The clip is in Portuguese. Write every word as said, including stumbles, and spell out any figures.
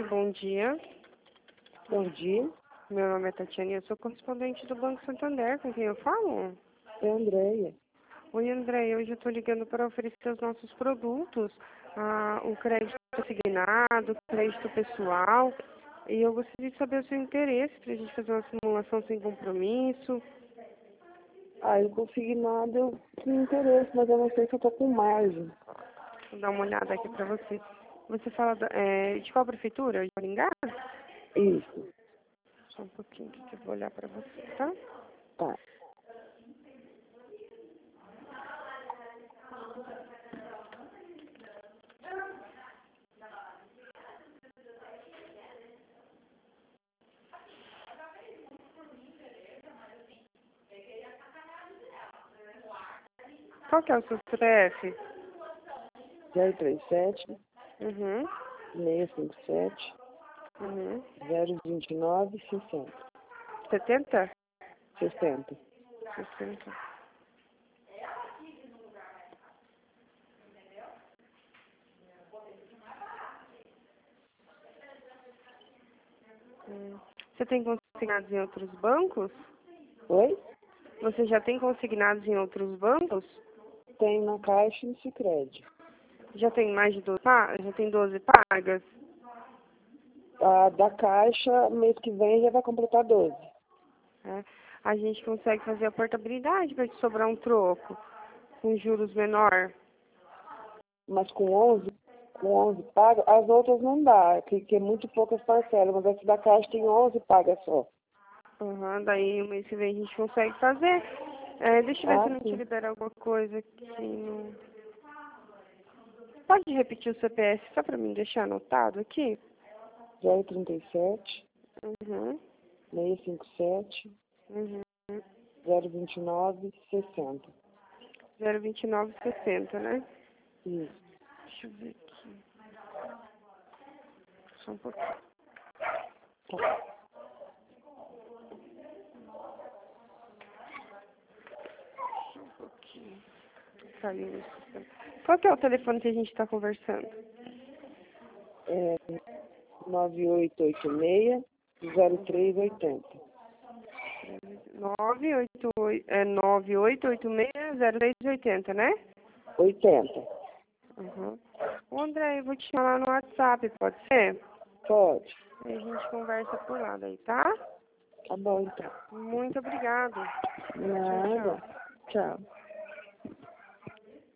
bom dia. Bom dia, Meu nome é Tatiana e eu sou correspondente do Banco Santander, com quem eu falo? é a Andréia. Oi, André, hoje eu estou ligando para oferecer os nossos produtos, ah, o crédito assignado, o crédito pessoal, e eu gostaria de saber o seu interesse para a gente fazer uma simulação sem compromisso. Ah, eu consegui nada, eu tinha interesse, mas eu não sei se eu tô com margem. Vou dar uma olhada aqui para você. Você fala da, é, de qual prefeitura? De Maringá? Isso, Só um pouquinho que eu vou olhar para você, tá? tá. Qual que é o seu C P F? zero três sete, Uhum, seis cinco sete, uhum. zero vinte e nove, sessenta. setenta? sessenta. sessenta. Hum. Você tem consignados em outros bancos? Oi? Você já tem consignados em outros bancos? Tem na Caixa e no Sicredi. Já tem mais de doze, pa- já tem doze pagas? A da Caixa, mês que vem já vai completar doze. É. A gente consegue fazer a portabilidade para te sobrar um troco, com juros menor. Mas com onze, com onze pagas, as outras não dá, que, que é muito poucas parcelas, mas essa da Caixa tem onze pagas só. Uhum, daí o mês que vem a gente consegue fazer. É, deixa eu ver se Ah, eu não te sim. libera alguma coisa aqui. No... Pode repetir o C P F só para mim deixar anotado aqui? zero trinta e sete, Uhum, seis cinco sete, uhum. zero vinte e nove, sessenta. zero vinte e nove sessenta, né? Isso. Deixa eu ver aqui. Só um pouquinho. Tá. Só um pouquinho. Saiu no sistema. Qual que é o telefone que a gente está conversando? É nove oito oito seis, zero três oito zero. nove oito oito, é nove oito oito seis zero três oito zero, né? oitenta. Uhum. Ô, André, eu vou te chamar no WhatsApp, pode ser? Pode. Aí a gente conversa por lá daí, tá? Tá bom, então. Muito obrigado. Tchau, Nada. tchau. Tchau.